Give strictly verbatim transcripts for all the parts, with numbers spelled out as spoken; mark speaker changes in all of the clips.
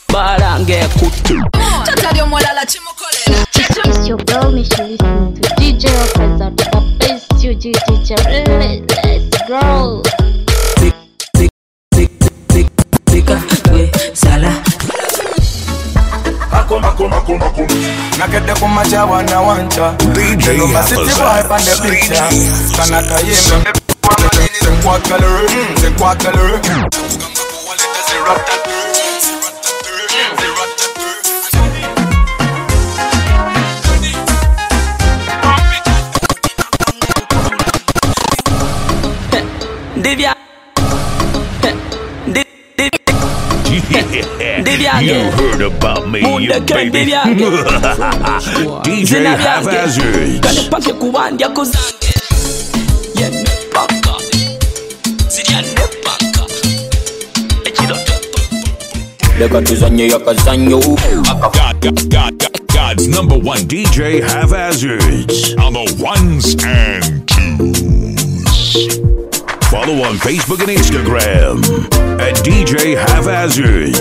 Speaker 1: barange kutu.
Speaker 2: It's your girl Michelle listening to D J Officer, the best you D J. Let's go.
Speaker 1: Sala
Speaker 3: Mako mako mako mako nakede kumacha wana wancha
Speaker 4: D J Hafaza
Speaker 3: kanata yembe c'est quoi color c'est quoi color
Speaker 1: Devia
Speaker 4: You heard about me, you baby. D J Haphazard.
Speaker 1: Kanepake kuwandia kuzange Yene paka Ziriane paka Echiroto Lega tuzanye yaka zanyo
Speaker 4: God, God, God, God's number one D J Haphazard on the ones and twos. Follow on Facebook and Instagram at D J Haphazard.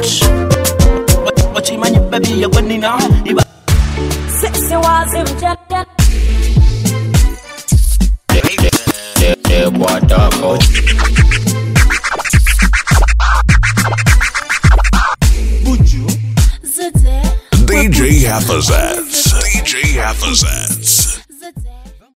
Speaker 4: D J Haphazard. D J Haphazard.